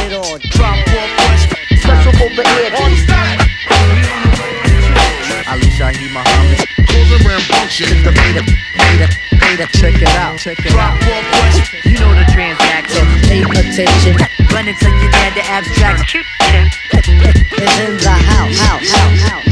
it all. Drop four questions, special overhead. On style. Ali Shaheed Muhammad. Causing rambunctious. The beta, check it out. Drop four questions. You know the transaction. Pay attention. Run into your dad, the abstract. It's in the house.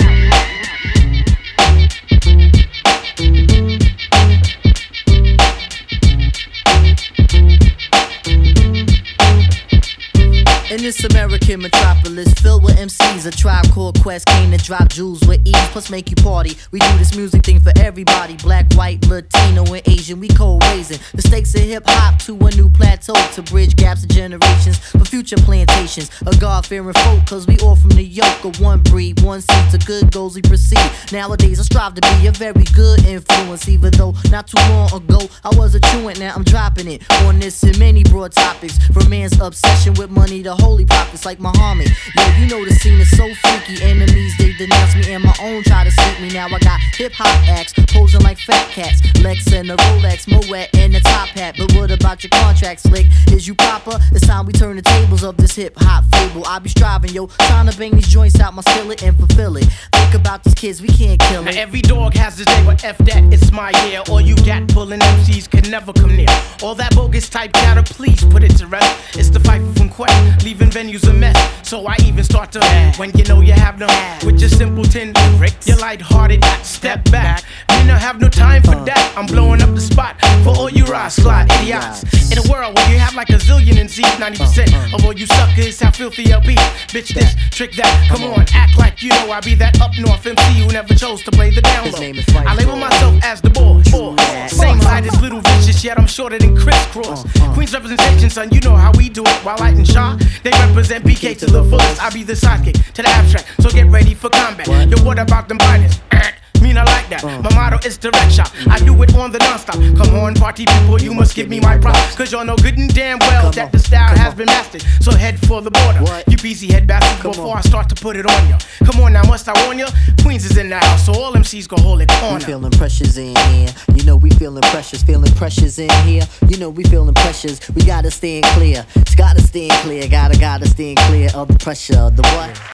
In this American metropolis filled with MCs, a Tribe Called Quest came to drop jewels with ease, plus make you party. We do this music thing for everybody, black, white, Latino, and Asian. We co-raising the stakes of hip-hop to a new plateau, to bridge gaps of generations for future plantations. A God-fearing folk, cause we all from the yoke of one breed, one seed. To good goals we proceed. Nowadays I strive to be a very good influence, even though not too long ago I was a truant. Now I'm dropping it on this and many broad topics, from man's obsession with money to holy prophets like Muhammad. Yo, you know the scene is so freaky. Enemies, they denounce me, and my own try to sneak me. Now I got hip-hop acts posing like fat cats, Lex and the Rolex, Moet and the top hat. But what about your contract, slick? Is you proper? It's time we turn the tables of this hip-hop fable. I be striving, yo, trying to bang these joints out my skillet and fulfill it. Think about these kids, we can't kill Now it. every dog has his day, but F that, it's my year. All you gat pulling MCs can never come near. All that bogus type chatter, please put it to rest. It's the fight from Quest, leaving venues a mess. So I even start to when you know you have no with your simpleton lyrics. You're lighthearted, step back. Me not have no time for that. I'm blowing up the spot for all you rascal idiots. In a world where you have like a zillion MCs, 90% of all you suckers have filthy LPs. Bitch this, trick that, come on, act like you know I be that up north MC who never chose to play the down His low. name is Fight I label Floyd. myself as the boy. Same height as Little Vicious, yet I'm shorter than crisscross. Queen's representation, son, you know how we do it. While Light and Shaw, they represent BK to the fullest. I be the sidekick to the abstract, so get ready for combat. Yo, what about them biters? Mean I like that. My motto is direct shot. I do it on the non-stop. Come on, party people, you must give me my props. Cause y'all know good and damn well that the style has been mastered. So head for the border. You busy head bastards before I start to put it on ya. Come on now, must I warn ya? Queens is in the house, so all MCs gon' hold it on. We feeling pressures in here. You know we feeling pressures in here. You know we feeling pressures. We gotta stand clear. It's gotta stand clear. Gotta stand clear of the pressure. The what?